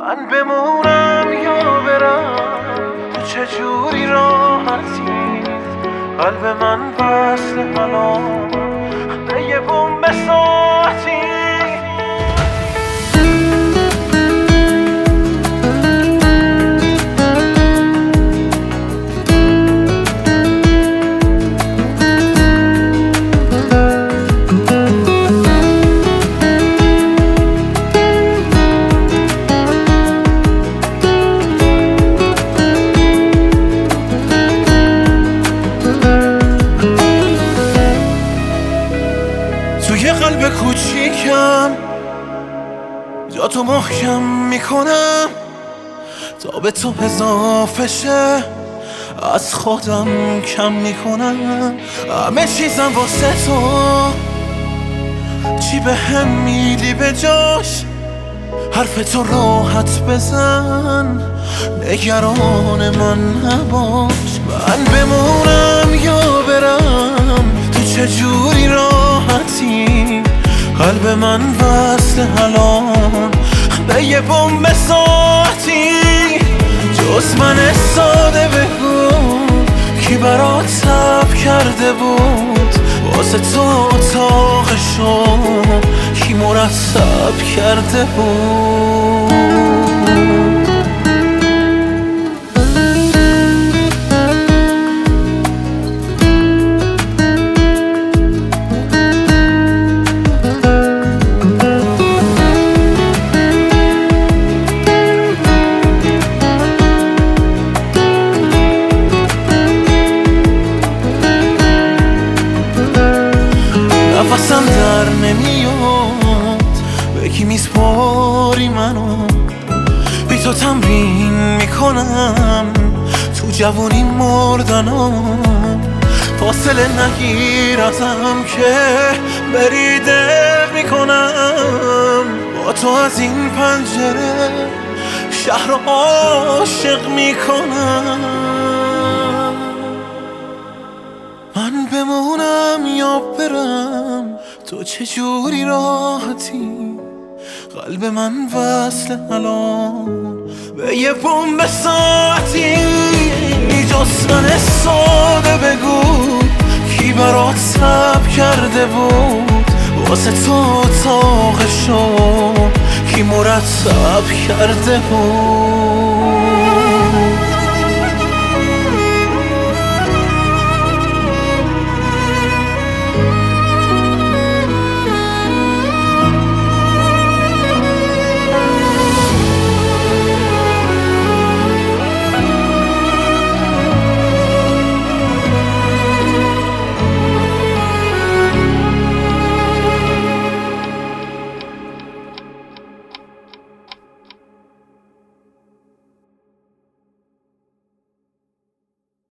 من بمونم یا برم، تو چجوری راحتی؟ قلب من وصل الان به یه بمب ساعتی. توی قلب کوچیکم جا تو محکم میکنم تا به تو اضافه شه، از خودم کم میکنم. همه چیزم واسه تو، چی به هم میدی به جاش؟ حرف تو راحت بزن، نگران من نباش. من بمونم یا برم، تو چجوری راحتی؟ قلب من وصل الان به یه بمب ساعتی. جز من ساده بگو کی برات صبر کرده بود؟ واسه تو اتاقشو کی مرتب کرده بود؟ نفسم در نمیاد، به کی میسپاری منو؟ بی تو تمرین میکنم تو جوونی مردنم. فاصله نگیر ازم که بریده میکنم. با تو از این پنجره شهر رو عاشق میکنم. من بمونم یا برم، تو چجوری راحتی؟ قلب من وصل الان به یه بمب ساعتی. جز من ساده بگو کی برات صبر کرده بود؟ واسه تو اتاقشو کی مرتب کرده بود؟